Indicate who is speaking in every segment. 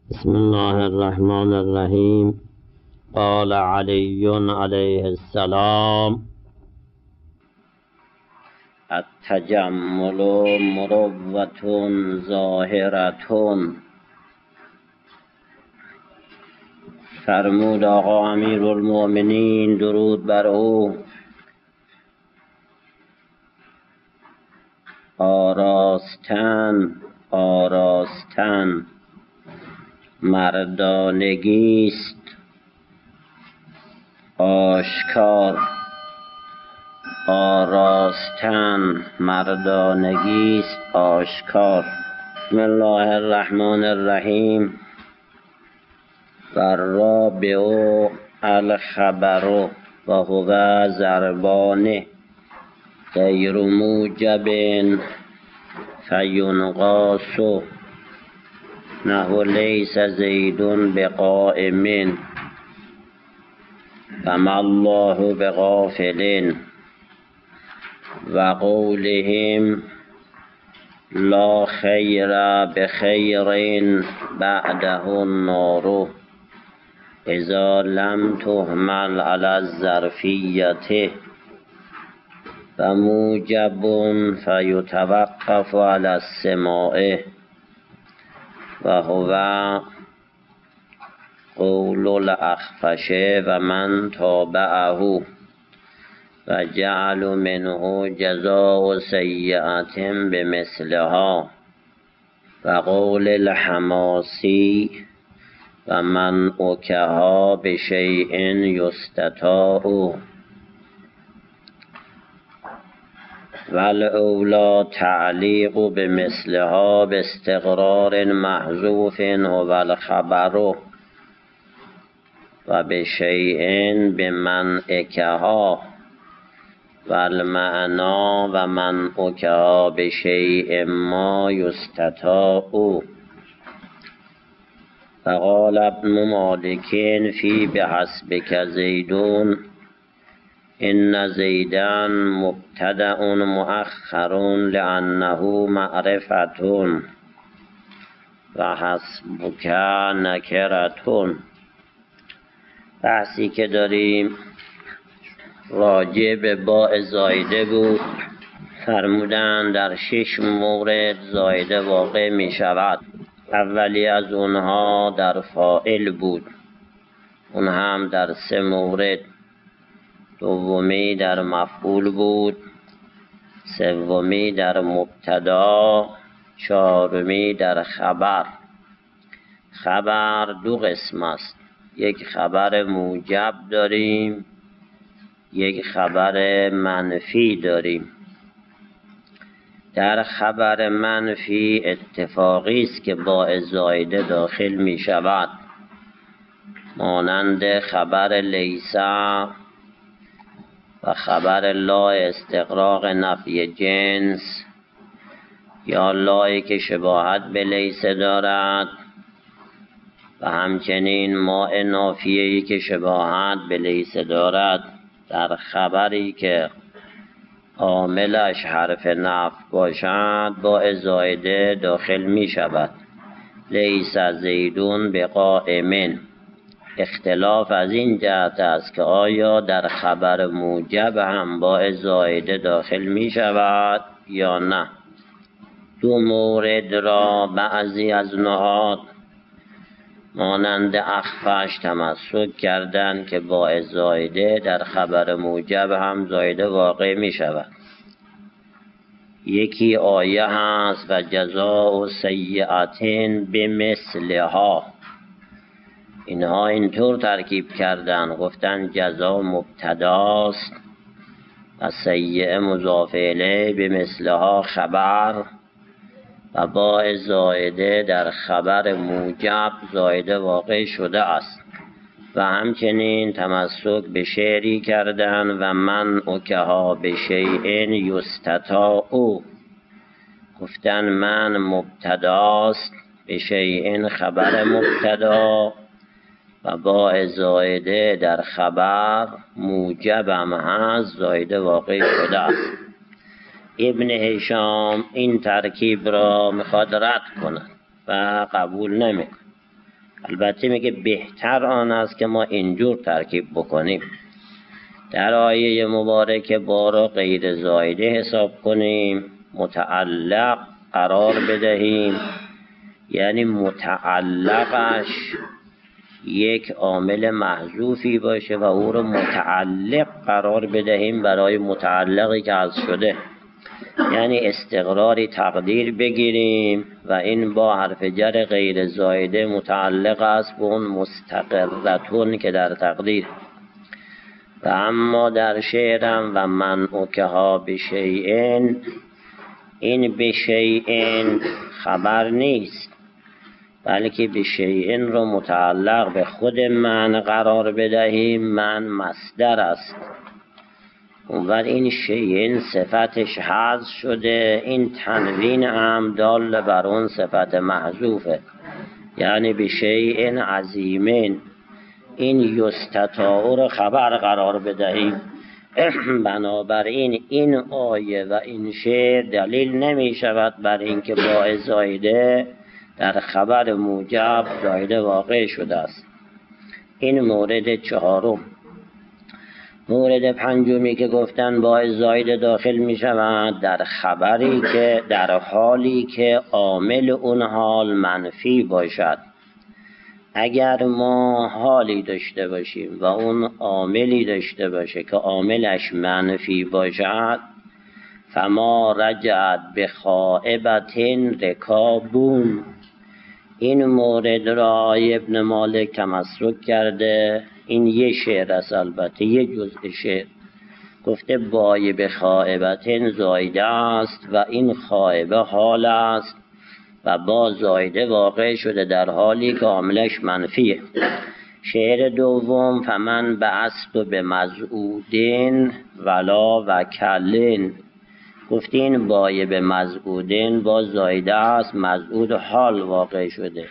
Speaker 1: بسم الله الرحمن الرحیم. قال علی علیه السلام: التجمل مروة ظاهرة. فرمود آقا امیرالمؤمنین درود بر او: آراستن مردانگیست آشکار. آراستن مردانگیست آشکار. بسم الله الرحمن الرحیم. والرابع الخبر و هو ضربان غیر موجب فینقاس نحو لیس زید بقائم فما الله بغافل و قولهم لا خیر بخیر بعده النار اذا لم تهمل علی الظرفیة و موجب فیتوقف علی السماع و هو قول الاخفش و من تابعه و جعل منه جزاء سیئة بمثلها و قول الحماسی و من اکها بشیء یستطاع والاولی تعلیق بمثلها باستقرار محذوف هو الخبر و بشیء بمنعکها والمعنی و منعکها بشیء ما یستطاع. فقال ابن مالک فی بحسبک زیدون ان زیدا مبتدأ مؤخر لانه معرفة و حسبک نکرة. بحثی که داریم راجع به باء زایده بود. فرمودن در 6 مورد زایده واقع می شود. اولی از اونها در فاعل بود، اون هم در 3 مورد. دومی در مفعول بود، سومی در مبتدا، چهارمی در خبر. خبر 2 قسم است. یک خبر موجب داریم، یک خبر منفی داریم. در خبر منفی اتفاقی است که باء زایده داخل می شود، مانند خبر لیس و خبر لا استغراق نفی جنس، یا لایی که شباهت به لیس دارد و همچنین ما نافیه‌ای که شباهت به لیس دارد. در خبری که عاملش حرف نفی باشد باء زایده داخل می شود. لیس زیدون بقائم. اختلاف از این جهت است که آیا در خبر موجب هم باء زایده داخل می شود یا نه. 2 مورد را بعضی از نحات مانند اخفش تمسک کردند که باء زایده در خبر موجب هم زایده واقع می شود. یکی آیه هست و جزاء سیئة بمثلها. اینها اینطور ترکیب کردن، گفتن جزا مبتداست و سیئه مضاف الیه بمثلها خبر و باء زایده در خبر موجب زایده واقع شده است. و همچنین تمسک به شعری کردن و من اکها به شیء یستطاع. گفتن من مبتداست، به شیء خبر مبتدا و باء زایده در خبر موجب هم هست، زایده واقع شده است. ابن هشام این ترکیب را میخواد رد کند و قبول نمیکند. البته میگه بهتر آن است که ما اینجور ترکیب بکنیم، در آیه مبارکه با را غیر زایده حساب کنیم، متعلق قرار بدهیم، یعنی متعلقش یک عامل محذوفی باشه و او رو متعلق قرار بدهیم برای متعلقی که حذف شده، یعنی استقراری تقدیر بگیریم و این با حرف جر غیر زایده متعلق است به اون مستقرتون که در تقدیر. و اما در شعرم و من اوکها بشیئن، این بشیئن خبر نیست بلکه بشیئن رو متعلق به خود من قرار بدهیم، من مصدر است، اونور این شیئن صفتش حذف شده، این تنوین هم دال بر اون صفت محذوفه، یعنی بشیئن عظیمن، این یستطاع رو خبر قرار بدهیم. بنابراین این آیه و این شعر دلیل نمی شود بر اینکه با زایده در خبر موجب زایده واقع شده است. این مورد چهارم. مورد پنجمی که گفتن با زایده داخل می شود در خبری که در حالی که عامل اون حال منفی باشد. اگر ما حالی داشته باشیم و اون عاملی داشته باشه که عاملش منفی باشد، فما رجعت به خائبتن رکابون، این مورد را ابن مالک تمسک کرده. این یه شعر است، البته یه جزء شعر. گفته بای به خائبتن زایده است و این خائبه حال است و با زایده واقع شده در حالی که عاملش منفیه. شعر دوم فمن بعثت به مزعودین ولا وکلین، گفتین بای به مزعودین با زایده است، مزعود حال واقع شده،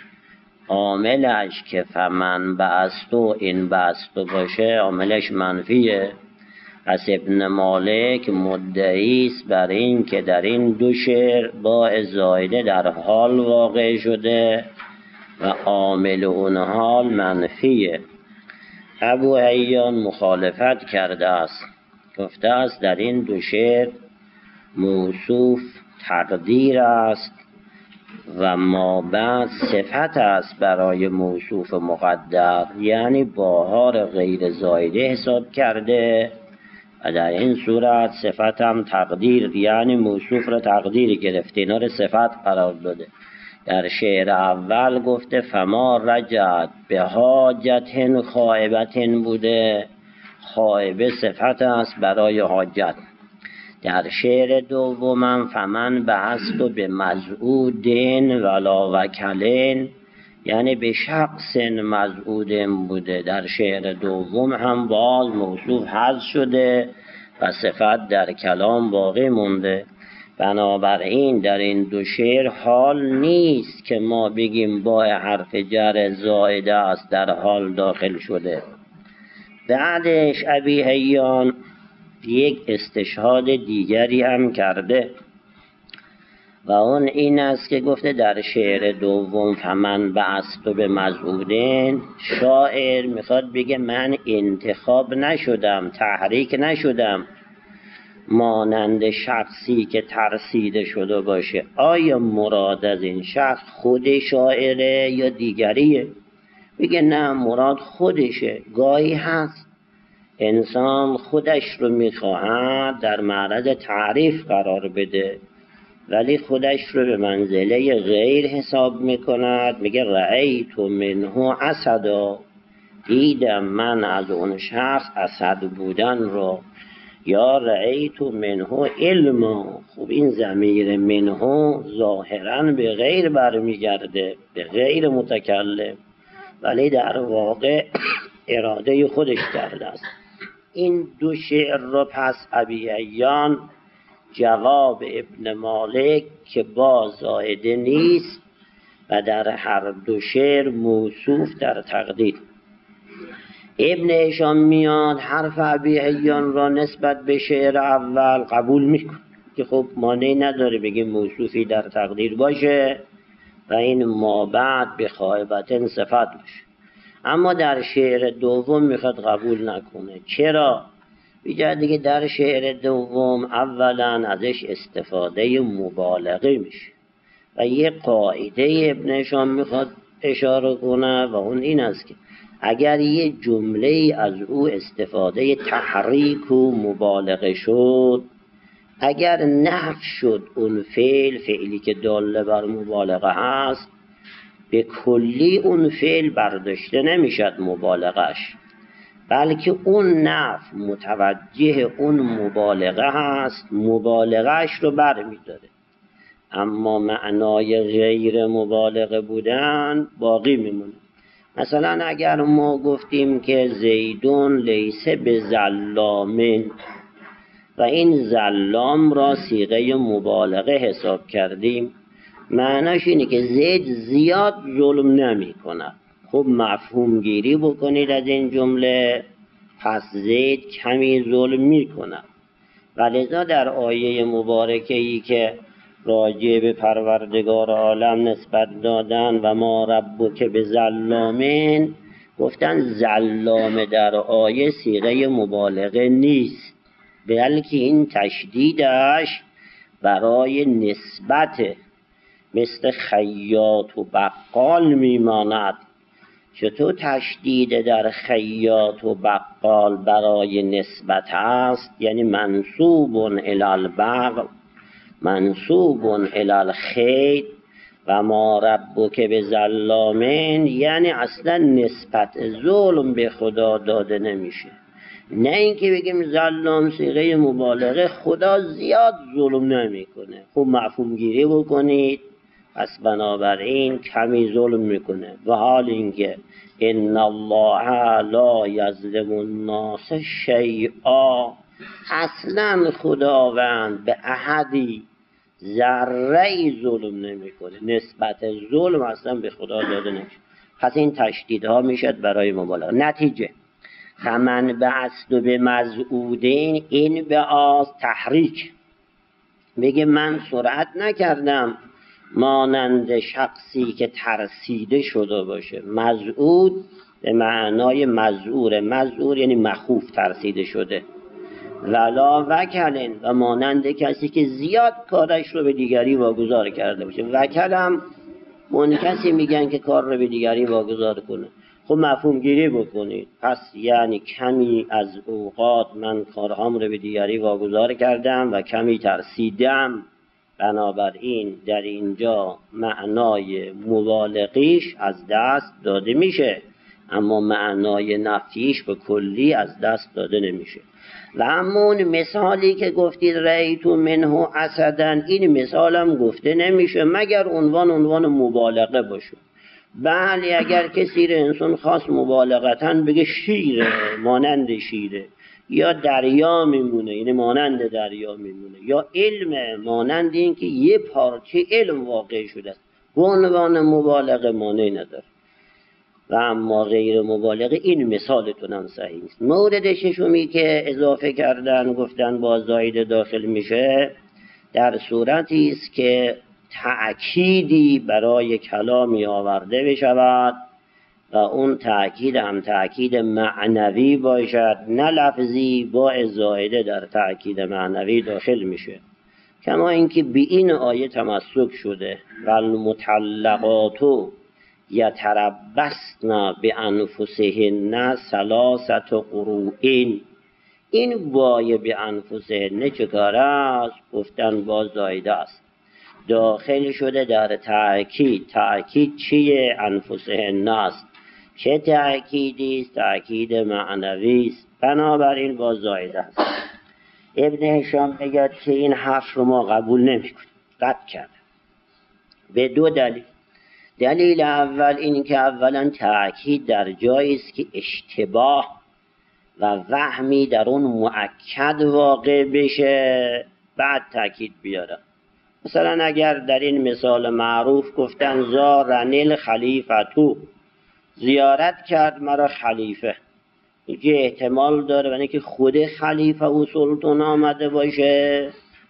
Speaker 1: عاملش که فمن بعثتو این بعثتو باشه عاملش منفیه. پس ابن مالک مدعی است بر این که در این دو شعر با زایده در حال واقع شده و عامل اون حال منفیه. ابو عیان مخالفت کرده است، گفته است در این دو شعر موصوف تقدیر است و ما بعد صفت است برای موصوف مقدر، یعنی باهار غیر زایده حساب کرده و در این صورت صفت هم تقدیر، یعنی موصوف را تقدیر گرفته، اینا را صفت قرار داده. در شعر اول گفته فما رجعت به حاجتن خائبتن بوده، خائبه صفت است برای حاجت. در شعر دومم فمن بحثت به مزعودن ولا وکلن، یعنی به شخص مزعودن بوده. در شعر دوم هم باز موصوف حذف شده و صفت در کلام باقی مونده. بنابراین در این دو شعر حال نیست که ما بگیم با حرف جر زائده است در حال داخل شده. بعدش ابی حیان یک استشهاد دیگری هم کرده و اون این است که گفته در شعر دوم فمن بعثت به مزعودین، شاعر میخواد بگه من انتخاب نشدم، تحریک نشدم مانند شخصی که ترسیده شده باشه. آیا مراد از این شخص خود شاعره یا دیگریه؟ بگه نه، مراد خودشه. گاهی هست انسان خودش رو میخواهد در معرض تعریف قرار بده ولی خودش رو به منزله غیر حساب میکند. میگه رأیت منه اسدا، دیدم من از اون شخص اسد بودن رو. یا رأیت منه علما، خب این ضمیر منه ظاهرا به غیر برمیگرده، به غیر متکلم، ولی در واقع اراده خودش کرده است. این دو شعر رو پس ابی عیان جواب ابن مالک که با زائده نیست و در هر دو شعر موصوف در تقدیر. ابن هشام میاد حرف ابی عیان را نسبت به شعر اول قبول میکنه که خب مانعی نداره بگیم موصوفی در تقدیر باشه و این ما بعد به خائبت صفت میشه. اما در شعر دوم میخواد قبول نکنه. چرا؟ بیجا دیگه در شعر دوم اولا ازش استفاده مبالغه میشه و یه قاعده ابن هشام میخواد اشاره کنه و اون این است که اگر یه جمله از او استفاده تحریک و مبالغه شد، اگر نفی شد اون فعلی که داله بر مبالغه هست، به کلی اون فعل برداشته نمیشد مبالغهش، بلکه اون نفی متوجه اون مبالغه هست، مبالغهش رو برمیداره، اما معنای غیر مبالغه بودن باقی میمونه. مثلا اگر ما گفتیم که زیدون لیسه به ظلامین و این ظلام را صیغه مبالغه حساب کردیم، معناش اینه که زید زیاد ظلم نمی کند. خب مفهوم گیری بکنید از این جمله، پس زید کمی ظلم می کند. ولذا در آیه مبارکه‌ای که راجع به پروردگار عالم نسبت دادن و ما ربک به ظلامین، گفتن ظلام در آیه صیغه مبالغه نیست، بلکه این تشدیدش برای نسبت، مثل خیاط و بقال میماند. چطور تشدید در خیاط و بقال برای نسبت است؟ یعنی منصوب الی البغل، منصوب الی الخیل و ما ربک به ظلامین، یعنی اصلا نسبت ظلم به خدا داده نمیشه. نه اینکه بگیم ظلام صیغه مبالغه، خدا زیاد ظلم نمیکنه. خب مفهوم گیری بکنید، پس بنابراین کمی ظلم میکنه. و حال اینکه ان الله لا یظلم الناس شیئا، اصلا خداوند به احدی ذره‌ای ظلم نمیکنه، نسبت ظلم اصلا به خدا داده نمیشه. پس این تشدیدها میشد برای مبالغه. نتیجه فمن بعثت به مزعودین، این به آز تحریک، میگه من سرعت نکردم مانند شخصی که ترسیده شده باشه. مزعود به معنای مزعور، مزعور یعنی مخوف، ترسیده شده. ولا وکلن، و مانند کسی که زیاد کارش رو به دیگری واگذار کرده باشه. وکلم اون کسی میگن که کار رو به دیگری واگذار کنه. خب مفهوم گیری بکنید، پس یعنی کمی از اوقات من کارهام رو به دیگری واگذار کردم و کمی ترسیدم. بنابراین در اینجا معنای مبالغیش از دست داده میشه، اما معنای نفیش به کلی از دست داده نمیشه. و همون مثالی که گفتید رأیتو منه اسدن، این مثالم گفته نمیشه مگر عنوان مبالغه باشه. بله اگر کسی رو انسان خاص مبالغتاً بگه شیره، مانند شیره، یا دریا میمونه، یعنی مانند دریا میمونه، یا علم، مانند این که یه پارچه علم واقع شده است، به عنوان مبالغه مانعی نداره. و اما غیر مبالغه، این مثالتون هم صحیح نیست. مورد ششمی که اضافه کردن، گفتن با زاید داخل میشه در صورتی است که تأکیدی برای کلامی آورده بشود و اون تأکید هم تأکید معنوی باشد، نه لفظی، با زائده در تأکید معنوی داخل میشه. کما اینکه به این آیه تمسک شده و المطلقات یتربصن بانفسهن ثلاثه قروء. این بای بانفسهن چه کار است؟ گفتن با زائده است، داخل شده در تأکید. تأکید چیه؟ انفسهن است. چه تأکیدی است؟ تأکید معنوی است، بنابراین با زائده است. ابن هشام میگه که این حرف رو ما قبول نمی‌کنیم، رد کرد به دو دلیل. دلیل اول این که اولا تأکید در جایی است که اشتباه و وهمی در اون مؤکد واقع بشه، بعد تأکید بیاره. مثلا اگر در این مثال معروف گفتن زارنیل خلیفتو، زیارت کرد مرا خلیفه، اینکه احتمال داره بنده که خود خلیفه و سلطان آمده باشه،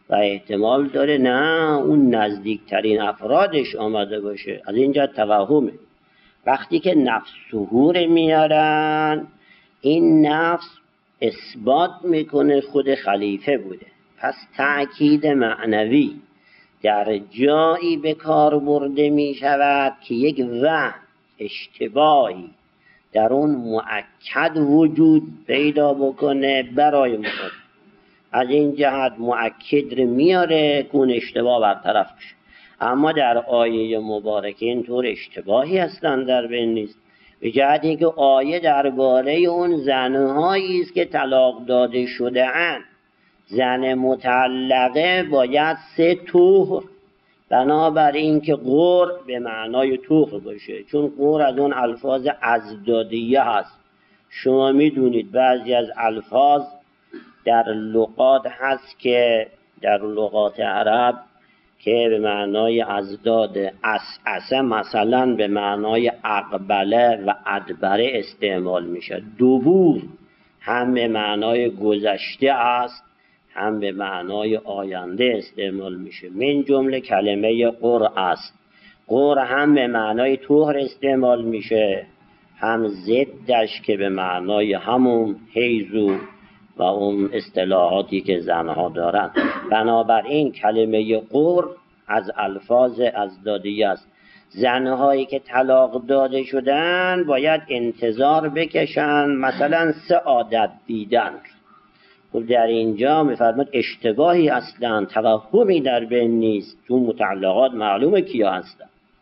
Speaker 1: و احتمال داره نه اون نزدیکترین افرادش آمده باشه. از اینجا توهمه. وقتی که نفس ظهور میارن، این نفس اثبات میکنه خود خلیفه بوده. پس تأکید معنوی در جایی به کار برده میشود که یک وهم، اشتباهی در اون مؤکد وجود پیدا بکنه برای مخاطب. از این جهت مؤکد رو میاره که اون اشتباه برطرف بشه. اما در آیه مبارکه اینطور اشتباهی اصلا در بین نیست، به جهت اینکه آیه درباره اون زنهایی است که طلاق داده شده اند. زن مطلقه باید 3 طهر، بنابراین که قر به معنای طهر باشه، چون قر از اون الفاظ ازدادیه هست. شما میدونید بعضی از الفاظ در لغات هست که در لغات عرب که به معنای ازداد، اسعسه مثلا به معنای اقبله و ادبره استعمال میشه. دبور هم به معنای گذشته است، هم به معنای آینده استعمال میشه. من جمله کلمه قر است. قر هم به معنای طهر استعمال میشه، هم ضدش که به معنای همون حیض و اون اصطلاحاتی که زنها دارن. بنابراین کلمه قر از الفاظ ازدادی است. زنهایی که طلاق داده شدن باید انتظار بکشن مثلا 3 عادت دیدن. خب در اینجا میفرماد اشتباهی اصلا، توهمی در بین نیست، چون متعلقات معلومه کیا هستن.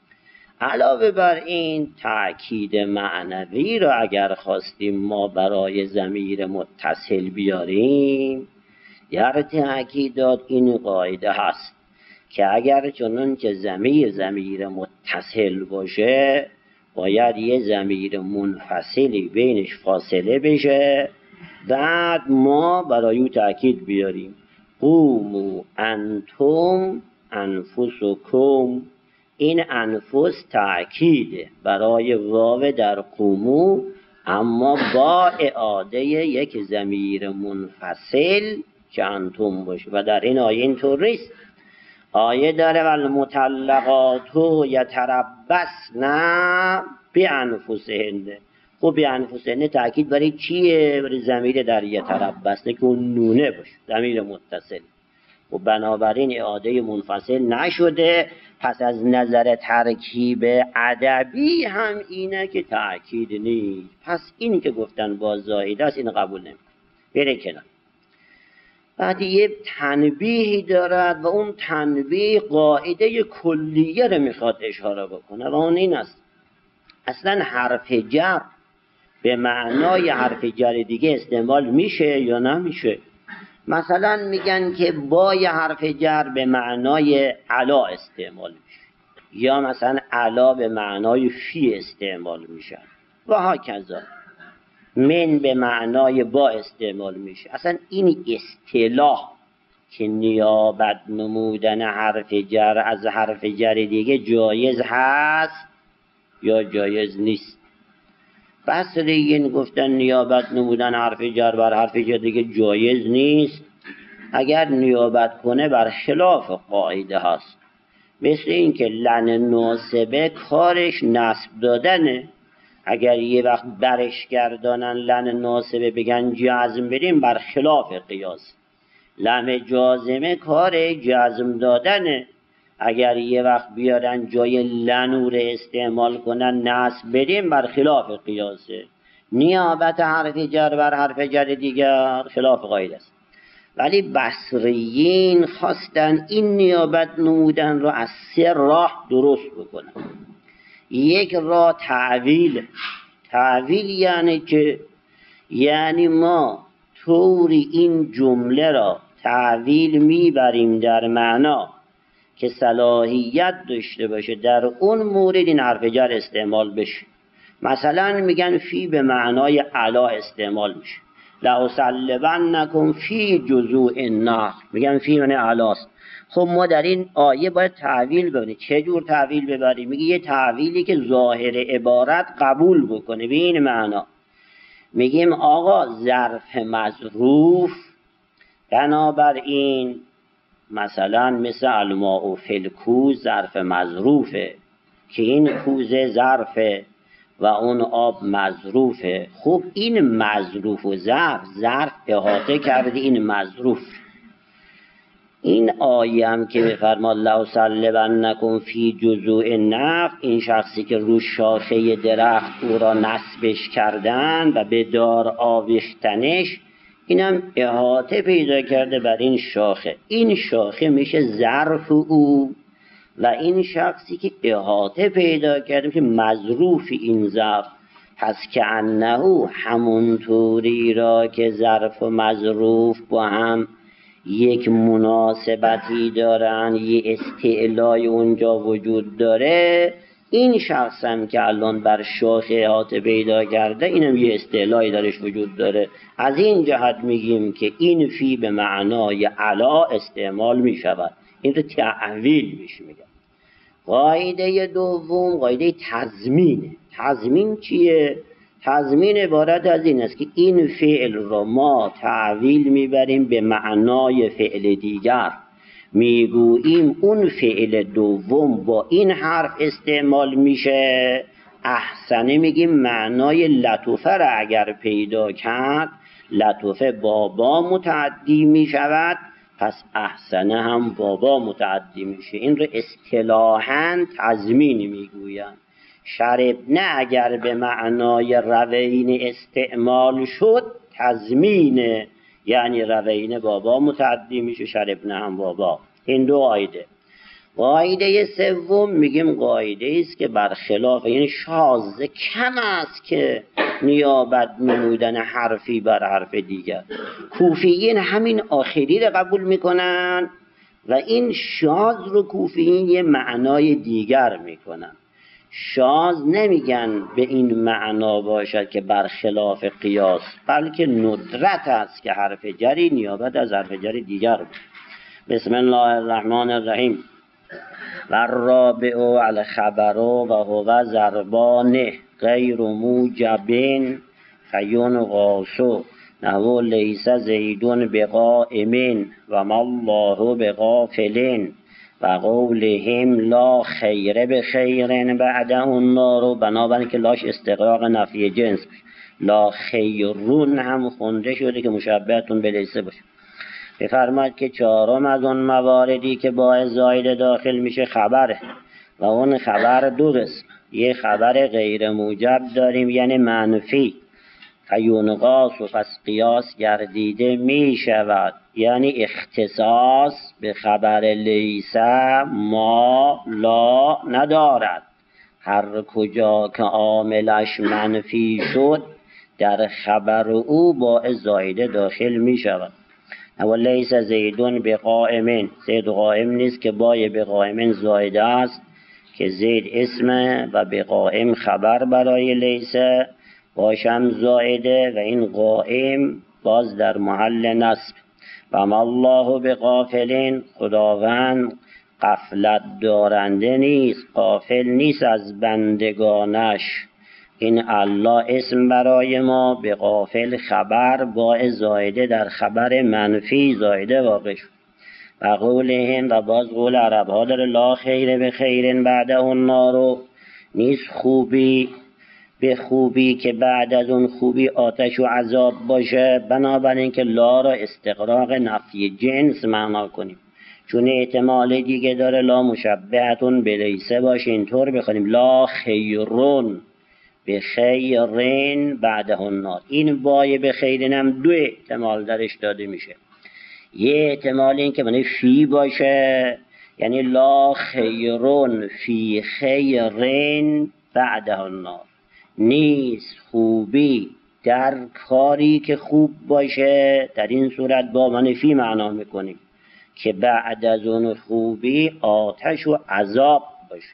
Speaker 1: علاوه بر این تأکید معنوی را اگر خواستیم ما برای ضمیر متصل بیاریم، در تأکیدات این قاعده هست که اگر چنان که ضمیر متصل باشه، باید یه ضمیر منفصلی بینش فاصله بشه، بعد ما برای او تأکید بیاریم. قوموا انتم انفسکم. این انفس تأکیده برای واو در قومو، اما با اعاده یک ضمیر منفصل که انتم باشه. و در این آیه اینطور نیست. آیه داره والمطلقات یتربصن بانفسهن. خب بانفسهن تأکید برای چیه؟ برای ضمیر در یتربصن که اون نونه باشه، ضمیر متصل. و بنابراین اعاده منفصل نشده. پس از نظر ترکیب ادبی هم اینه که تأکید نیست. پس این که گفتن با زائده است، این قبول نمی‌کنه، بره کنار. بعد یه تنبیهی دارد و اون تنبیه قاعده کلیه رو میخواد اشاره بکنه و اون این است: اصلا حرف جر به معنای حرف جر دیگه استعمال میشه یا نمیشه؟ مثلا میگن که با یه حرف جر به معنای علا استعمال میشه، یا مثلا علا به معنای فی استعمال میشه و هاکذا. من به معنای با استعمال میشه. اصلا این اصطلاح که نیابت نمودن حرف جر از حرف جر دیگه جایز هست یا جایز نیست. بصریین گفتن نیابت نمودن حرف جر بر حرف جر دیگه جایز نیست اگر نیابت کنه بر خلاف قاعده هست. مثل این که لن ناسبه کارش نصب دادنه، اگر یه وقت برش گردانن لن ناسبه بگن جزم بریم بر خلاف قیاس. لم جازمه کار جزم دادنه، اگر یه وقت بیارن جای لنور استعمال کنن نصب بریم بر خلاف قیاسه. نیابت حرف جر بر حرف جر دیگر خلاف قاعده است. ولی بصریین خواستن این نیابت نمودن رو از 3 راه درست بکنن. یک راه تعویل یعنی ما طوری این جمله را تعویل میبریم در معنا که صلاحیت داشته باشه در اون مورد این حرف جر استعمال بشه. مثلا میگن فی به معنای علا استعمال میشه، لأصلبنکم فی جذوع النخل، میگن فی معنی علاست. خب ما در این آیه باید تعویل ببینیم. چه جور تعویل ببریم؟ میگه یه تعویلی که ظاهر عبارت قبول بکنه به این معنا. میگیم آقا ظرف مظروف بنابراین مثلا مثل الماء فی الکوز ظرف مظروفه که این کوزه ظرفه و اون آب مظروفه. خب این مظروف و ظرف احاطه کرده این مظروف. این آیم که بفرماد لأصلبنکم فی جذوع النخل، این شخصی که رو شاخه درخت او را نصبش کردن و به دار آویختنش، اینم احاطه پیدا کرده بر این شاخه. این شاخه میشه ظرف او و این شخصی که احاطه پیدا کرده میشه مظروف این ظرف. پس که انه همون طوری را که ظرف و مظروف با هم یک مناسبتی دارن، یه استعلای اونجا وجود داره، این شخص هم که الان بر شاخه احاطه پیدا کرده اینم یه استعلایی درش وجود داره. از این جهت میگیم که این فی به معنای علا استعمال میشود. این رو تعویل میشه. میگم قاعده دوم قاعده تضمینه. تضمین چیه؟ تضمین عبارت از این است که این فعل رو ما تعویل میبریم به معنای فعل دیگر، میگوییم اون فعل دوم با این حرف استعمال میشه. احسنه میگیم معنای لطفه را اگر پیدا کرد، لطفه بابا متعدی میشود، پس احسنه هم بابا متعدی میشه. این رو اصطلاحاً تضمین میگویند. شربنه اگر به معنای روین استعمال شد تضمینه، یعنی روین بابا متعدی میشه، شربنه هم بابا. این دو قاعده. قاعده سوم میگیم قاعده است که برخلاف این شاذ کم است که نیابت نمودن حرفی بر حرف دیگر. کوفیین همین آخری رو قبول میکنن و این شاذ رو کوفیین یه معنای دیگر میکنن. شاذ نمیگن به این معنا باشد که برخلاف قیاس، بلکه ندرت است که حرف جری نیابت از حرف جری دیگر بود. بسم الله الرحمن الرحیم. و الرابع الخبر و هو ضربان غیر موجب فینقاص نحو لیس زیدون بقائم و ما الله بغافل و قولهم لا خیر بخیر بعده النار. بنابراین که لاش استغراق نفی جنس، لا خیرون هم خونده شده که مشبهتون به لیسه باشه. بفرماید که چهارم از اون مواردی که باعث زایده داخل میشه خبره و اون خبر دو قسم. یه خبر غیر موجب داریم یعنی منفی، فیونقاس و پس قیاس گردیده میشود، یعنی اختصاص به خبر لیسه ما لا ندارد. هر کجا که عاملش منفی شد در خبر او باعث زایده داخل میشود. و لیس زیدون بقائمین، زید قائم نیست که بای بقائمین زایده است که زید اسمه و بقائم خبر برای لیسه باشم زایده و این قائم باز در محل نصب. و ما الله بغافلین، خداوند غفلت دارنده نیست، غافل نیست از بندگانش. این الله اسم برای ما، به غافل خبر با زایده در خبر منفی زایده واقع شد. و قولهم و باز قول عرب ها داره لا خیر به خیرن بعده النار، نیست خوبی به خوبی که بعد از اون خوبی آتش و عذاب باشه. بنابراین که لا را استغراق نفی جنس معنا کنیم، چون احتمال دیگه داره لا مشبهتون به لیسه باشه. اینطور بخونیم لا خیرون به خیرین بعده النار. این بای به خیرین هم دو احتمال درش داده میشه. یه احتمال این که معنی فی باشه، یعنی لا خیرون فی خیرین بعده النار، نیست خوبی در کاری که خوب باشه. در این صورت با معنی فی معنا میکنیم که بعد از اون خوبی آتش و عذاب باشه.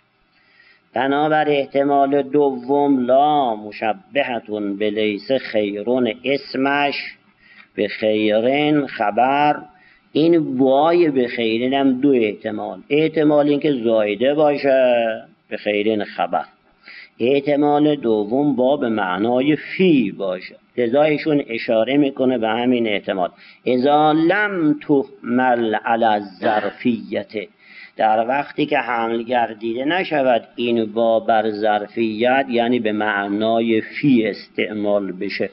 Speaker 1: بنابر احتمال دوم لا مشبهتون به لیس خیرون اسمش به خیرین خبر. این بای به خیرین هم دو احتمال. احتمال این که زایده باشه به خیرین خبر، احتمال دوم با به معنای فی باشه، لذا ایشون اشاره میکنه به همین احتمال. اذا لم تحمل علی الظرفیت، در وقتی که حمل گردیده نشود این با بر ظرفیت، یعنی به معنای فی استعمال بشه.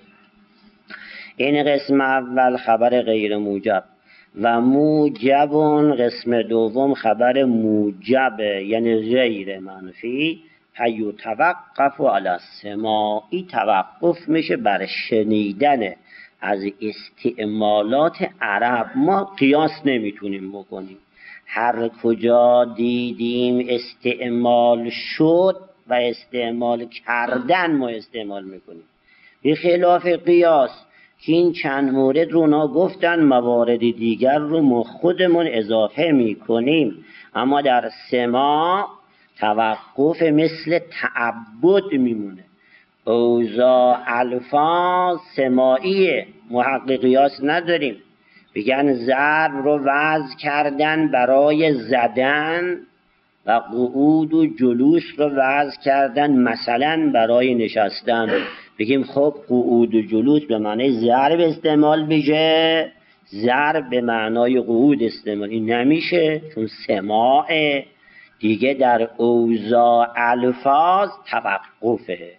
Speaker 1: این قسم اول خبر غیر موجب و موجبون قسم دوم خبر موجب یعنی غیر منفی. فیتوقف علی السماع، این توقف میشه بر شنیدن از استعمالات عرب. ما قیاس نمیتونیم بکنیم، هر کجا دیدیم استعمال شد و استعمال کردن ما استعمال میکنیم، به خلاف قیاس که این چند مورد رو نا گفتن، موارد دیگر رو ما خودمون اضافه میکنیم. اما در سماع توقف مثل تعبد میمونه. اوضاع الفاظ سماعیه، محقق قیاس نداریم. بگن ضرب رو وضع کردن برای زدن و قعود و جلوس رو وضع کردن مثلا برای نشستن، بگیم خب قعود و جلوس به معنی ضرب استعمال بشه، ضرب به معنای قعود استعمال این نمیشه، چون سماع دیگه در اوضاع الفاظ توقفه.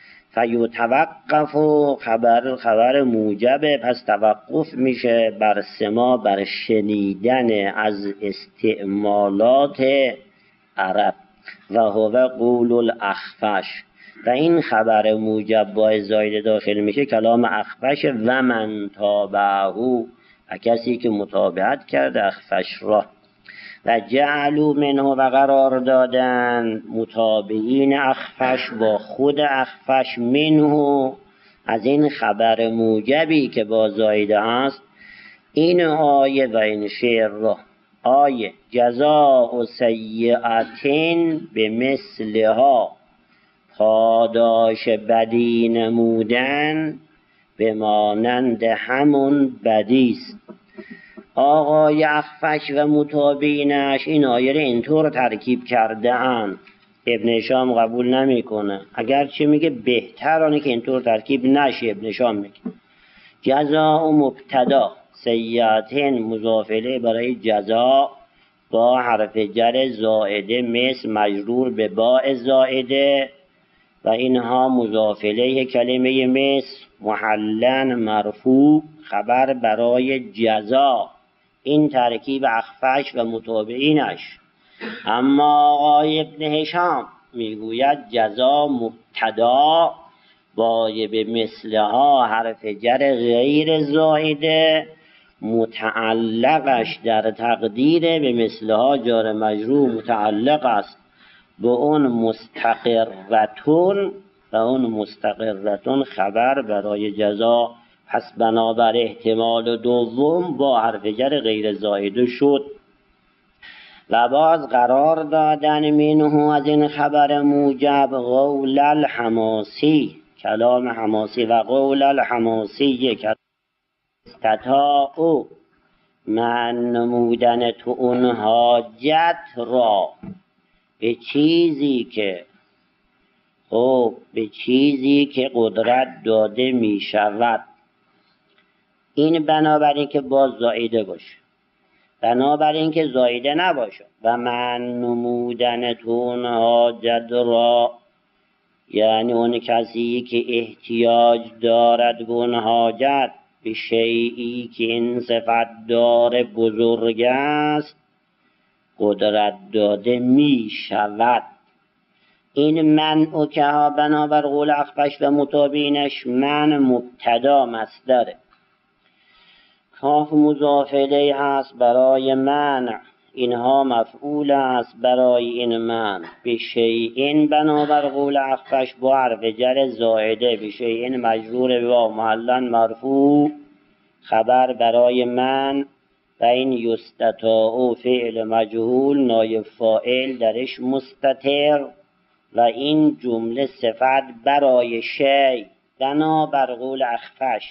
Speaker 1: فیتوقف خبر موجبه، پس توقف میشه بر سماع، بر شنیدن از استعمالات عرب. و هو قول الاخفش، و این خبر موجب با زائده داخل میشه کلام اخفش و من تابعه، و کسی که متابعت کرده اخفش را. و جعلوا منه، و قرار دادن متابعین اخفش با خود اخفش منه از این خبر موجبی که با زائده است. این آیه و این شعر را آیه جزاء سیئتین به مثلها، پاداش بدی نمودن به مانند همون بدیست. آقای اخفش و متابعینش این آیه رو اینطور ترکیب کرده اند. ابن هشام قبول نمیکنه، اگرچه میگه بهترانه که اینطور ترکیب نشه. ابن هشام میگه جزاء و مبتدا، سیئتین مضاف الیه برای جزاء با حرف جر زائده مثل مجرور به باء زائده، و اینها مضاف الیه کلمه مثل محلن مرفوع خبر برای جزاء. این ترکیب اخفش و متابعینش. اما آقای ابن هشام میگوید جزا مبتدا با به مثلها حرف جر غیر زائده، متعلقش در تقدیر به مثلها جار مجرور متعلق است به اون مستقرتون، و اون مستقرتون خبر برای جزا. پس بنابر احتمال دوم با حرف جر غیر زائده شد. و باز قرار دادن منه از این خبر موجب قول الحماسی، کلام حماسی. و قول الحماسی استطاعوا من نمودن تو اون حاجت را به چیزی که قدرت داده می شود. این بنابراین که باز زائده باشه، بنابراین که زائده نباشه. و من نمودن تو اون حاجت را یعنی اون کسی که احتیاج دارد به اون حاجت، به شیئی که این صفت داره بزرگ است، قدرت داده می شود. این من او که ها بنابر قول اخفش و متابعینش من مبتدا مصدره، کاف مضاف الیه هست برای منع، اینها مفعول است برای این من. به شیئین بنابر قول اخفش با حرف جر زائده، به شیئین مجرور با محلن مرفوع خبر برای من. و این یستطاع فعل مجهول نایب فاعل درش مستتر، و این جمله صفت برای شی بنابر قول اخفش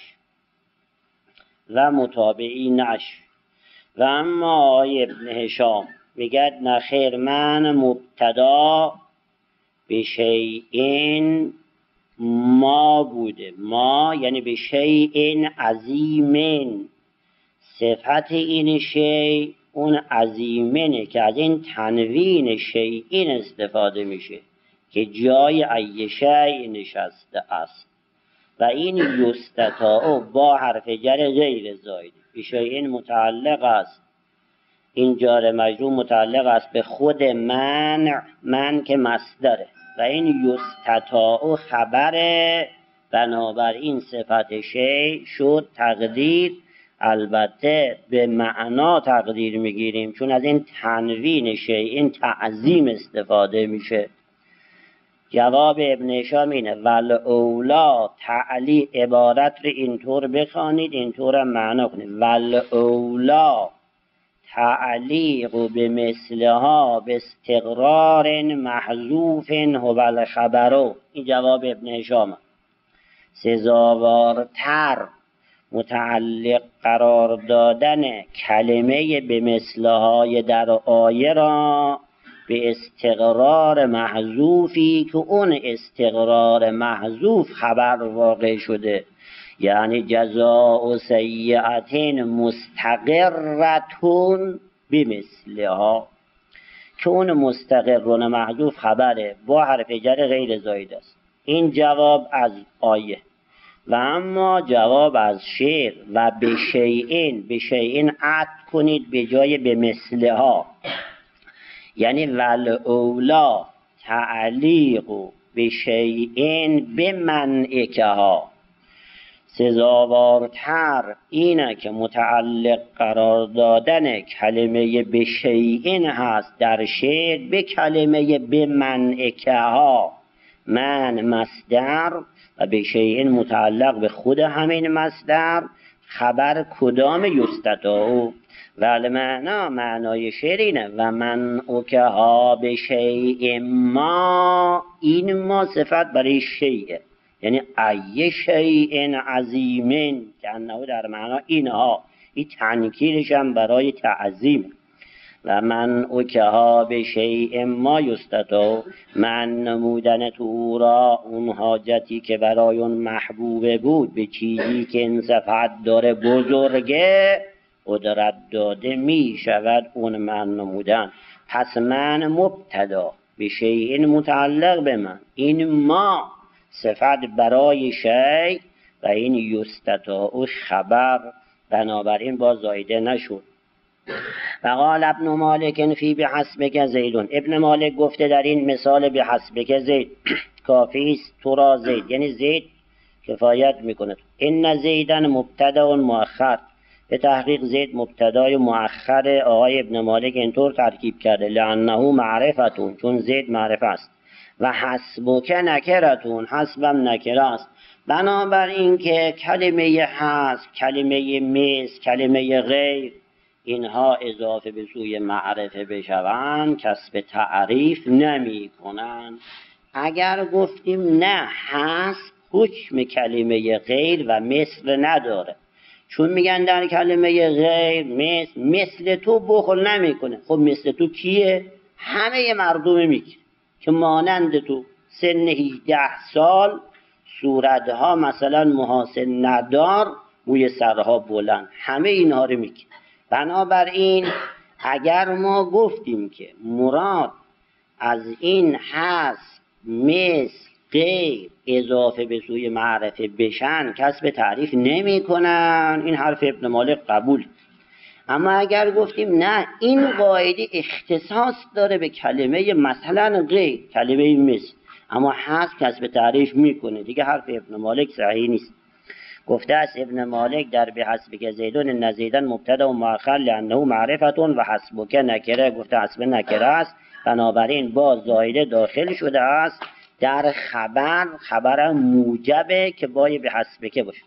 Speaker 1: و متابعینش. و اما ابن هشام میگد نخیر من مبتدا به شیء ما بوده. ما یعنی به شیء عظیم. صفت این شیء اون عظیمنه که از این تنوین شیء استفاده میشه که جای ای شیء نشسته است. و این یستطاع با حرف جر غیر زاید به شیء متعلق است. این جار مجرور متعلق است به خود من که مصدره و این یستطاع خبره. بنابراین صفت شیء شد تقدیر. البته به معنا تقدیر میگیریم چون از این تنوین شیء این تعظیم استفاده میشه. جواب ابن هشام اینه والاولا تعلی عبارت رو اینطور بخوانید، اینطور هم معنا کنید. والاولا تعلیق به مثلها به استقرار محذوف هو الخبر. این جواب ابن هشام. سزاوارتر متعلق قرار دادن کلمه به مثلهای در آیه را به استقرار محذوفی که اون استقرار محذوف خبر واقع شده، یعنی جزاء سیئت مستقرتون بمثلها که اون مستقرون محذوف خبره با حرف جر غیر زاید است. این جواب از آیه. و اما جواب از شعر و به شیء عطف کنید به جای به مثلها، یعنی والاولا تعلیق به شیء به منعکها. سزاوارتر اینه که متعلق قرار دادن کلمه به شیء هست در شعر به کلمه به منعکها. من مصدر و به شیء متعلق به خود همین مصدر. خبر کدام یستطاع و معنای شعر اینه و من اوکها به شیء ما. این ما صفت برای شیء یعنی ای شیء عظیمن که انه در معنا اینها. این تنکیرش هم برای تعظیم. و من اوکها به شیء ما یستطاع من نمودن تو را اون حاجتی که برای اون محبوبه بود به چیزی که این صفت داره بزرگه قدرت داده می شود اون من نمودن. پس من مبتدا به شیء متعلق به من، این ما صفت برای شیء و این یستطاع خبر، بنابراین با زایده نشد. و قال ابن مالک فی بحسبک زیدون. ابن مالک گفته در این مثال بحسبک زید کافی است تو را زید، یعنی زید کفایت میکنه. این زیدن مبتدا و مؤخر. به تحقیق زید مبتدای مؤخر. آقای ابن مالک اینطور ترکیب کرده لانه معرفتون، چون زید معرفه است. و حسبک نکرتون، حسبم نکره است. بنابراین که کلمه حسب، کلمه مثل، کلمه غیر اینها اضافه به سوی معرفه بشوند کسب تعریف نمی کنند. اگر گفتیم نه حسب حکم کلمه غیر و مثل نداره، چون میگن در کلمه غیر مثل تو بخل نمی کنه. خب مثل تو کیه؟ همه مردم میگه که مانند تو سن 18 سال صورتها مثلا محاسن ندار، موی سرها بلند، همه اینها رو میگه. بنابراین اگر ما گفتیم که مراد از این هست مثل غیر اضافه به سوی معرفه بشن کسب تعریف نمی کنن، این حرف ابن مالک قبول. اما اگر گفتیم نه این قاعده اختصاص داره به کلمه مثلا غیر، کلمه مثل، اما هست کسب تعریف میکنه، دیگه حرف ابن مالک صحیح نیست. گفته است ابن مالک در بحسبک زیدون نزیدن مبتدا و مؤخر لانه معرفتون و حسبک نکره. گفته حسب نکره است، بنابراین با زایده داخل شده است در خبر موجبه که باید بحسبک باشه.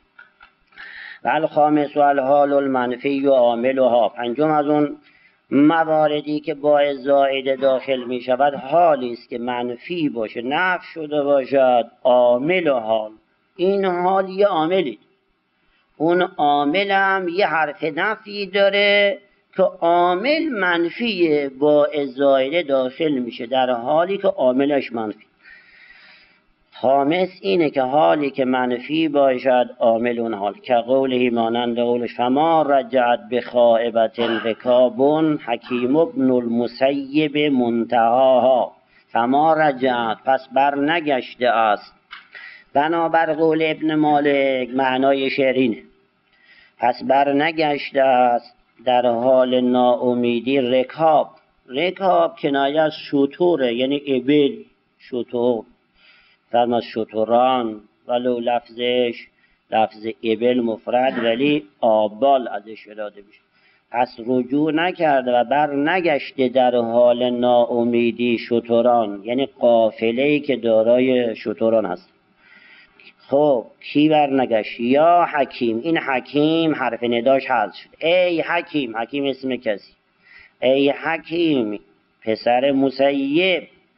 Speaker 1: و الخامس و الحال المنفی و عاملها. پنجم از اون مواردی که با زائده داخل می شود حالی است که منفی باشه، نفی شده باشد. عامل و حال، این حال یه عاملی، اون عامل هم یه حرف نفی داره که عامل منفیه با زائده داخل میشه در حالی که عاملش منفی. خامس اینه که حالی که منفی باشد عامل اون حال، که قوله مانند قولش فما رجعت بخائبت رکابون حکیم ابن المسیب منتهاها. فما رجعت پس بر نگشته است، بنابر قول ابن مالک معنای شعرینه، پس بر نگشته است در حال ناامیدی رکاب. رکاب کنایه از شتوره، یعنی ابل، شتور، فرم از شتران، ولو لفظش لفظ ابل مفرد ولی آبال ازش اراده میشه. پس رجوع نکرده و بر نگشته در حال ناامیدی شتران، یعنی قافله‌ای که دارای شتران هست. خب کی بر نگشت؟ یا حکیم. این حکیم حرف نداش حذف شد. ای حکیم، حکیم اسم کسی، ای حکیم پسر مسیب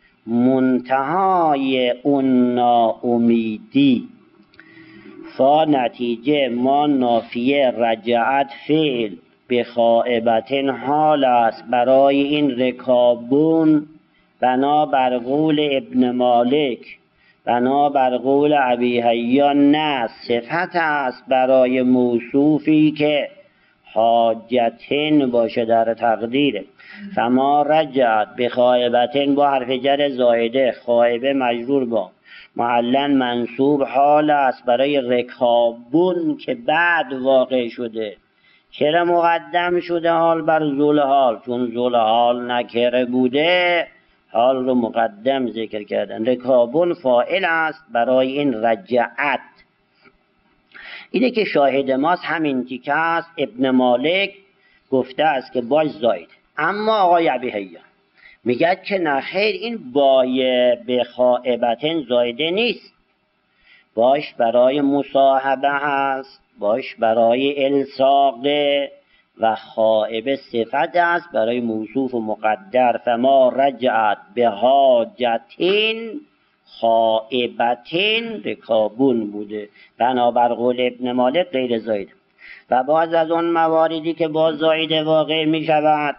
Speaker 1: منتهای اون ناامیدی. فا نتیجه ما نافیه رجعت فعل به خائبتن حال است برای این رکابون، بنا بر قول ابن مالک، بنا بر قول ابی حیان نه صفت است برای موصوفی که حاجتن باشه در تقدیره. فما رجعت به خائبتن با حرف جر زایده، خائبه مجرور با معلن منصوب حال است برای رکابون که بعد واقع شده. چرا مقدم شده حال بر ذل حال؟ چون ذل حال نکره بوده، حال رو مقدم ذکر کردن. رکابون فاعل است برای این رجعت. اینه که شاهد ماست همین تیکه است. ابن مالک گفته است که باش زاید، اما آقای ابی حیان میگه که نخیر، این بای به خائبتن زایده نیست، باش برای مصاحبه هست، باش برای الصاقه، و خائبه صفت است برای موصوف و مقدر. فما رجعت به حاجتین خائبتین رکابون بوده، بنابر قول ابن مالک غیر زاید. و باز از اون مواردی که با زایده واقع می شود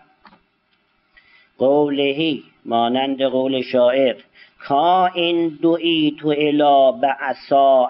Speaker 1: قولهی مانند قول شاعر کائن دوئی تو الا بعصا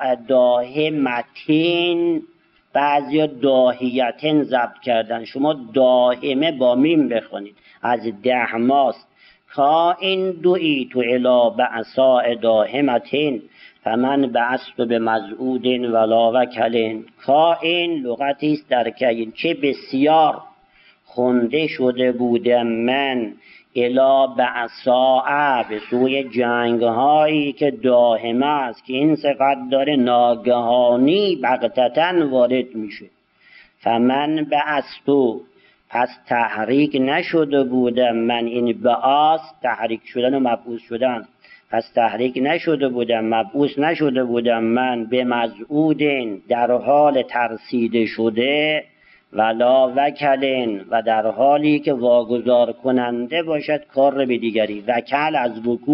Speaker 1: داهمتین، بعضی داهیتن ضبط کردن، شما داهمه با میم بخونید، از دهماست. کائن دوئی تو الا بعصا داهمتین فمن بعثت به مزعود ولا وکلن. کائن لغتی است در کین، چه بسیار خونده شده بودم من الا بعصا به سوی جنگ هایی که داهمه است، که این صفت داره ناگهانی بغتتن وارد میشه. فمن بعثتو پس تحریک نشده بودم من، این بعث تحریک شدن و مبعوث شدن، پس تحریک نشده بودم مبعوث نشده بودم من به مزعودن در حال ترسیده شده، ولا وکلن و در حالی که واگذار کننده باشد کار به دیگری. وکل از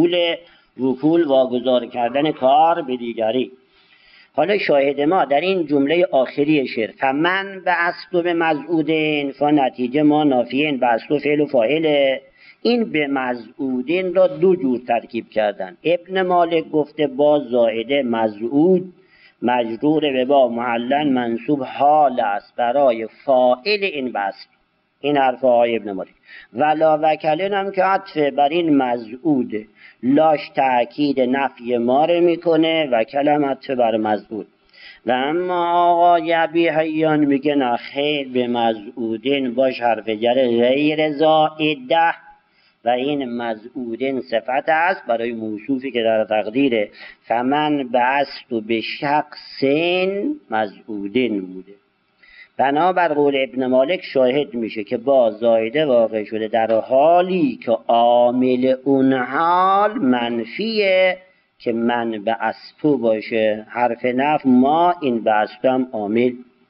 Speaker 1: وکول واگذار کردن کار به دیگری. حالا شاهد ما در این جمله آخری شعر فمن بعثت به مزعودن، نتیجه ما نافیین بعثت فعل و فاعله. این به مزعودن را دو جور ترکیب کردن. ابن مالک گفته با زائده مزعود مجرور به با معلن منصوب حال است برای فاعل این بسط. این حرف آقای ابن مالک. ولا وکلن هم که عطف بر این مزعوده، لاش تأکید نفی ماره میکنه و کلم عطف بر مزعود. و اما آقای ابی حیان میگه نخیر به مزعودین باش حرف جر غیر زائده، و این مزعودین صفت است برای موصوفی که در تقدیره. فمن بعثت به شخصین مزعودین بوده. بنابر قول ابن مالک شاهد میشه که با زایده واقع شده در حالی که عامل اون حال منفیه که من بعثتو باشه، حرف نفی ما این بعثتو هم عامل.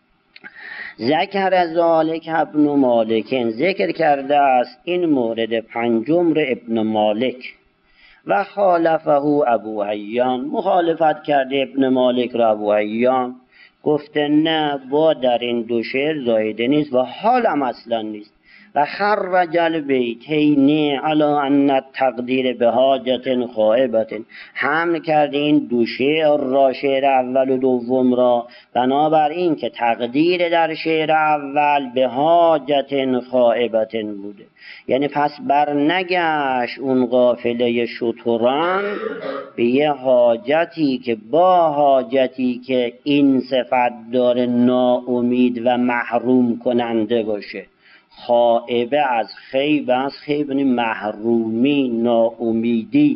Speaker 1: ذکر ذالک ابن مالک، ذکر کرده است این مورد پنجم رو ابن مالک. و خالفه ابو حیان، مخالفت کرده ابن مالک را ابو حیان، گفته نه با در این دو شعر زایده نیست و حالم اصلا نیست.
Speaker 2: و خرج البیتین علی ان التقدیر به حاجت خائبت، حمل کرده این دو شعر را، شعر اول و دوم را، بنابراین که تقدیر در شعر اول به حاجت خائبت بوده، یعنی پس بر نگشت اون قافله شتران به یه حاجتی که با حاجتی که این صفت داره ناامید و محروم کننده باشه. خائبه از خیب، از خیب یعنی محرومی، ناامیدی.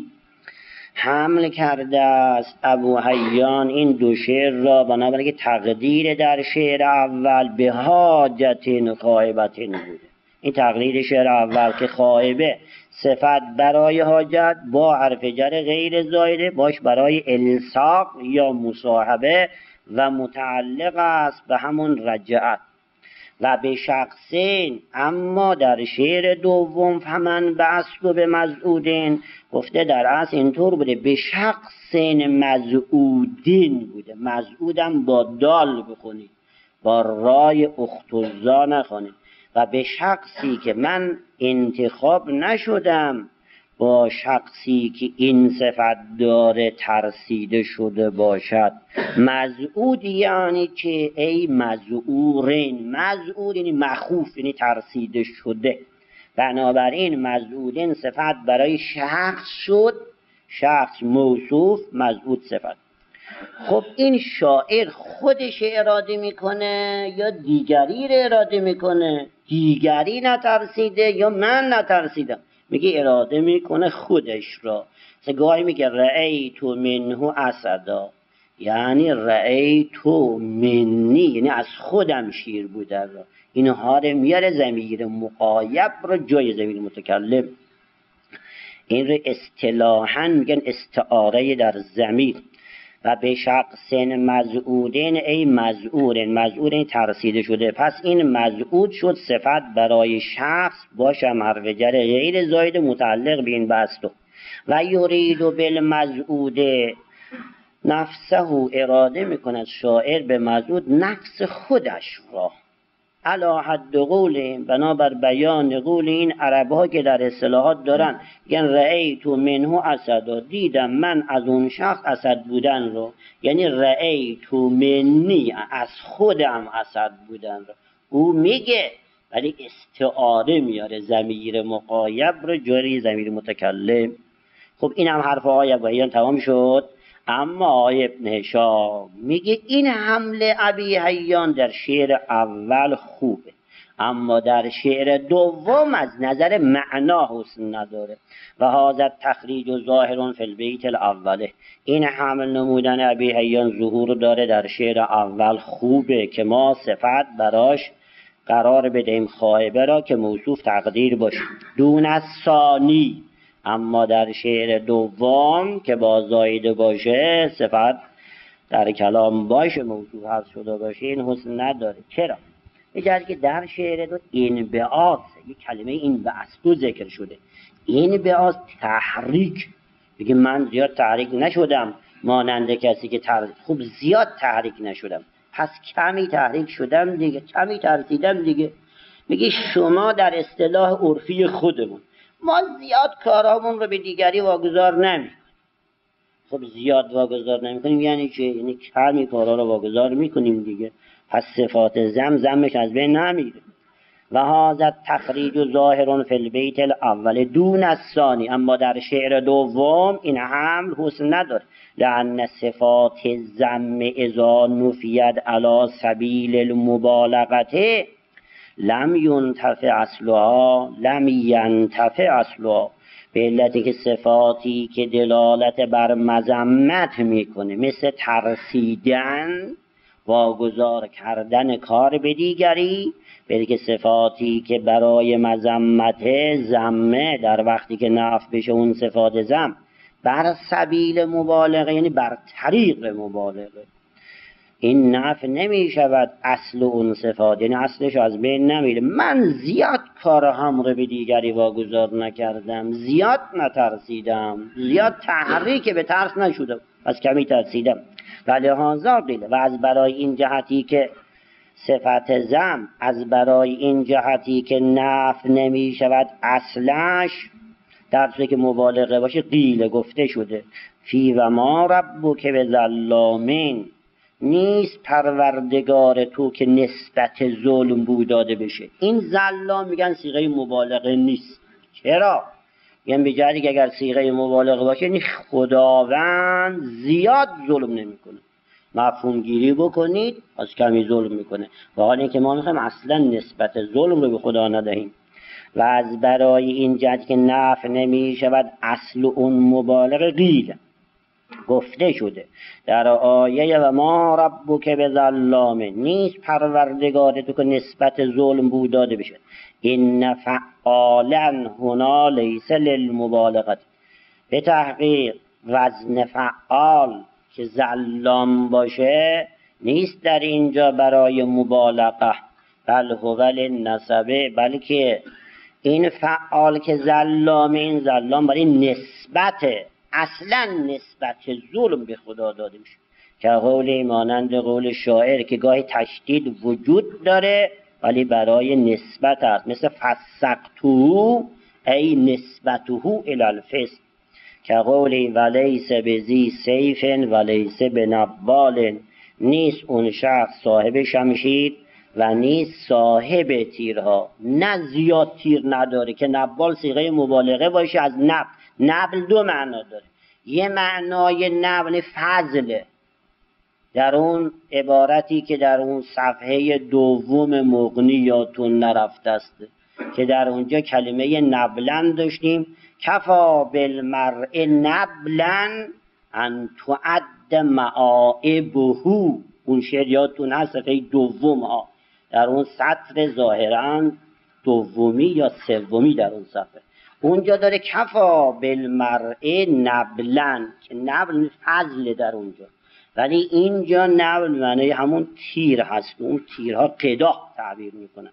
Speaker 2: حمل کرده است ابو حیان این دو شعر را، بنابراین که تقدیر در شعر اول به حاجت خائبت بوده. این تقدیر شعر اول که خائبه صفت برای حاجت با حرف جر غیر زایده باش برای الصاق یا مصاحبه و متعلق است به همون رجعت. و به شخصین، اما در شعر دوم فمن به اصل و به مزعودین گفته در اصل اینطور بوده به شخصین مزعودین بوده. مزعودم با دال بخونید، با رای اختزا نخونید. و به شخصی که من انتخاب نشدم با شخصی که این صفت داره ترسیده شده باشد. مزعود یعنی که ای مزعورین، مزعور یعنی مخوف یعنی ترسیده شده. بنابراین مزعودین صفت برای شخص شد، شخص موصوف، مزعود صفت. خب این شاعر خودش اراده میکنه یا دیگری رو اراده میکنه؟ دیگری نترسیده یا من نترسیدم؟ میگه اراده میکنه خودش را. گاهی میگه رأیتو منه اسدا، یعنی رأیتو منی، یعنی از خودم شیر بوده را. اینها رو میاره ضمیر مغایب رو جای ضمیر متکلم. این رو اصطلاحاً میگن استعاره در ضمیر. و به شخص مزعودین ای مزعورین، مزعورین ترسیده شده. پس این مزعود شد صفت برای شخص باشم حرف جر غیر زاید متعلق به این بستو. و یرید بالمزعود نفسه، اراده میکند شاعر به مزعود نفس خودش را. علی حد قول، بنابر بیان قول این عرب ها که در اصطلاحات دارن، یعنی رأیتو منه اسدا، دیدم من از اون شخص اسد بودن رو، یعنی رأیتو منی از خودم اسد بودن رو. او میگه ولی استعاره میاره ضمیر مغایب رو جاری ضمیر متکلم. خب این هم حرف آقای ابو حیان تمام شد. اما آقای ابن هشام میگه این حمله ابی حیان در شعر اول خوبه، اما در شعر دوم از نظر معنا حسن نداره. و هذا تخریج و ظاهر فی البیت الاوله، این حمل نمودن ابی حیان ظهور داره در شعر اول خوبه که ما صفت براش قرار بدهیم خائبه را که موصوف تقدیر باشه. دون از ثانی، اما در شعر دوم که با زایده باشه صفت در کلام باشه موصوف حذف شده باشه این حسن نداره. چرا؟ میگه که در شعر دو انبعاث، یک کلمه انبعاث تو ذکر شده. انبعاث تحریک، میگه من زیاد تحریک نشدم مانند کسی که خوب زیاد تحریک نشدم، پس کمی تحریک شدم دیگه، کمی ترسیدم دیگه. میگه شما در اصطلاح عرفی خودمون ما زیاد کارامون رو به دیگری واگذار نمیکنیم. خب زیاد واگذار نمیکنیم یعنی چه؟ یعنی کمی کارا رو واگذار میکنیم دیگه. پس صفات زمش از بین نمیره. و هذا تخریج ظاهر فی البیت الاول دون الثانی، اما در شعر دوم این حمل حسن نداره. لأن صفات زم اذا نفید علی سبیل المبالغه لم ینتفع اصلها، به علتی که صفاتی که دلالت بر مذمت میکنه مثل ترسیدن، واگذار کردن کار به دیگری، بلکه صفاتی که برای مذمت ذمه در وقتی که نفع بشه اون صفات ذم بر سبیل مبالغه یعنی بر طریق مبالغه، این نفع نمی شود اصل اون صفات، یعنی اصلش از بین نمیره. من زیاد کار هم رو به دیگری واگذار نکردم، زیاد نترسیدم، زیاد تحریک به ترس نشدم، از کمی ترسیدم. ولی لحاظا قیله، و از برای این جهتی که صفت ذم از برای این جهتی که نفی نمی شود اصلش، در صورتی که مبالغه باشه قیل گفته شده فی و ما ربک بظلامین، نیست پروردگار تو که نسبت ظلم بو داده بشه. این ظلام میگن صیغه مبالغه نیست. چرا؟ یعنی به جهتی که اگر صیغه مبالغه باشه یعنی خداوند زیاد ظلم نمیکنه. مفهوم گیری بکنید، از کمی ظلم میکنه. و حال اینکه ما میخوایم اصلا نسبت ظلم رو به خدا ندهیم. و از برای این جهت که نفی نمی شود اصل اون مبالغه قیل گفته شده در آیه و ما ربک بظلام، نیست پروردگار تو که نسبت ظلم بو داده بشه. این فعالا هنا لیس للمبالغه، به تحقیق وزن فعال که ظلام باشه نیست در اینجا برای مبالغه، بل هو للنسبه، بلکه این فعال که ظلام، این ظلام برای نسبت، اصلا نسبت ظلم به خدا داده میشه. که قولی مانند قول شاعر که گاهی تشدید وجود داره ولی برای نسبت است، مثل فسقتو ای نسبته الی الفسق. که قولی ولیس بزی سیف ولیس بنبال، نیست اون شخص صاحب شمشیر و نیست صاحب تیرها، نه زیاد تیر نداره که نبال صیغه مبالغه باشه از نبل. نبل دو معنا داره، یه معنای نبل فضله، در اون عبارتی که در اون صفحه دوم مغنی یادتون نرفته است که در اونجا کلمه نبلن داشتیم، کفا بالمرء نبلن ان تعد معایبه، اون شعر یادتون هست صفحه دوم ها، در اون سطر ظاهرا دومی یا سومی در اون صفحه اونجا داره کفا بالمرء نبلن، که نبل فضل در اونجا، ولی اینجا نبل معنی همون تیر هست، اون تیرها قداح تعبیر میکنن.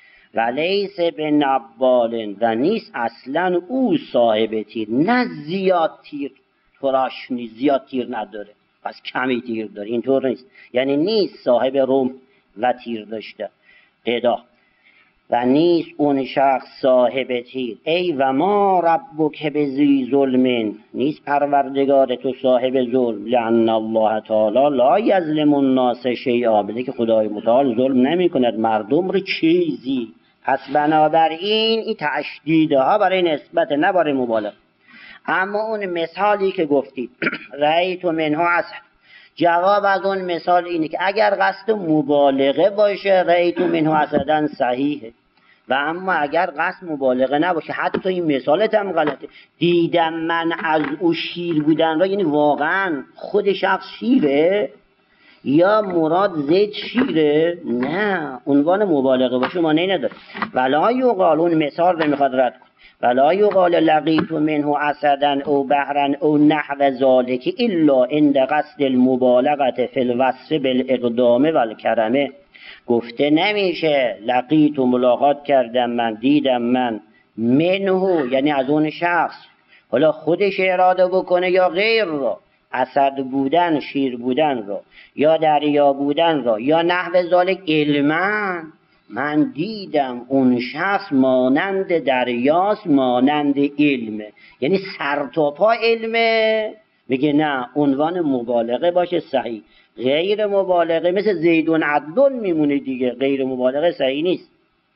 Speaker 2: ولیس به نبال، و نیست اصلا او صاحب تیر، نه زیاد تیر تراش نیست، زیاد تیر نداره پس کمی تیر داره، اینطور نیست، یعنی نیست صاحب رمح و تیر داشته قداح، و نیست اون شخص صاحب تیر. ای و ما ربک بذی ظلم، نیست پروردگار تو صاحب ظلم، لأن الله تعالی لا یظلم الناس شیئا، بده که خدای متعال ظلم نمی کند مردم رو چیزی. پس بنابراین این تشدیدها برای نسبت نه برای مبالغه. اما اون مثالی که گفتید رأیت منها اصل، جواب از اون مثال اینه که اگر قصد مبالغه باشه رأیت منها اسدن صحیحه، و اما اگر قصد مبالغه نباشه حتی این مثالت هم غلطه. دیدم من از او شیر بودن را، یعنی واقعا خود شخص شیره یا مراد زید شیره؟ نه، عنوان مبالغه باشه معنی نداره. ولا یقال، اون مثال رو میخواد رد کن، ولا یقال لقیت منه اسدا او بحرا او نحو ذلك الا عند قصد المبالغه فی الوصف بالاقدام والکرمه. گفته نمیشه لقیت و ملاقات کردم من، دیدم من، منه یعنی از اون شخص، حالا خودش اراده بکنه یا غیر را، اسد بودن شیر بودن را یا دریا بودن را یا نحو ذالک علما، من دیدم اون شخص مانند دریاست مانند علمه، یعنی سر تا پا علمه، میگه نه عنوان مبالغه باشه صحیح. غیر مبالغه مثل زیدون عدل میمونه دیگه، غیر مبالغه صحیح نیست.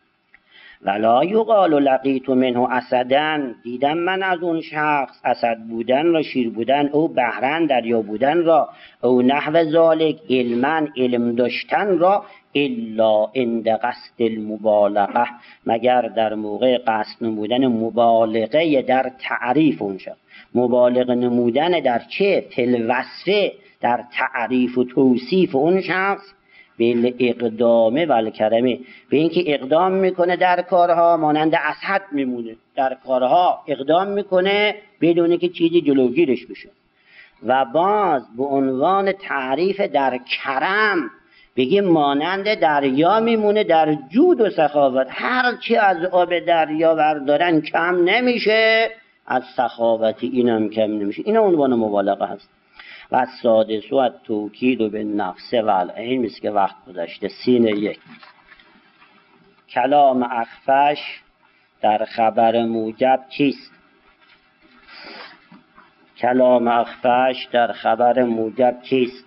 Speaker 2: ولا یقال لقیت منه اسدا، دیدم من از اون شخص اسد بودن را، شیر بودن، او بحرن دریا بودن را، او نحو ذالک علما علم داشتن را، الا عند قصد المبالغه، مگر در موقع قصد نمودن مبالغه در تعریف اون شخص. مبالغه نمودن در چه؟ فی الوصف، در تعریف و توصیف اون شخص، به اقدام و الکرمه، به اینکه اقدام میکنه در کارها مانند اسد میمونه، در کارها اقدام میکنه بدونه که چیزی جلوگیرش بشه. و باز به عنوان تعریف در کرم بگیم مانند دریا میمونه در جود و سخاوت، هر چی از آب دریا بردارن کم نمیشه، از سخاوتی اینم کم نمیشه. این عنوان مبالغه هست. و سادس و توکید به نفس و العین، مثل که وقت گذشته. سین 1. کلام اخفش در خبر موجب چیست؟ کلام اخفش در خبر موجب چیست؟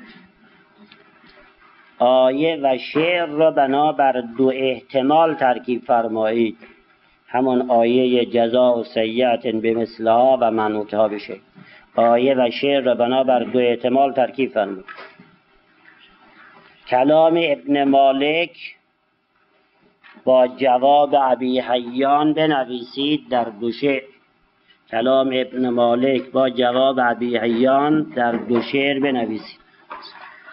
Speaker 2: آیه و شعر را بنابر 2 احتمال ترکیب فرمایید. همون آیه جزاء سیئة بمثلها و منوطها بشه. آیه و شعر را بنابر 2 احتمال ترکیب فرمایید. کلام ابن مالک با جواب ابی حیان بنویسید در 2 شعر. کلام ابن مالک با جواب ابی حیان در 2 شعر بنویسید.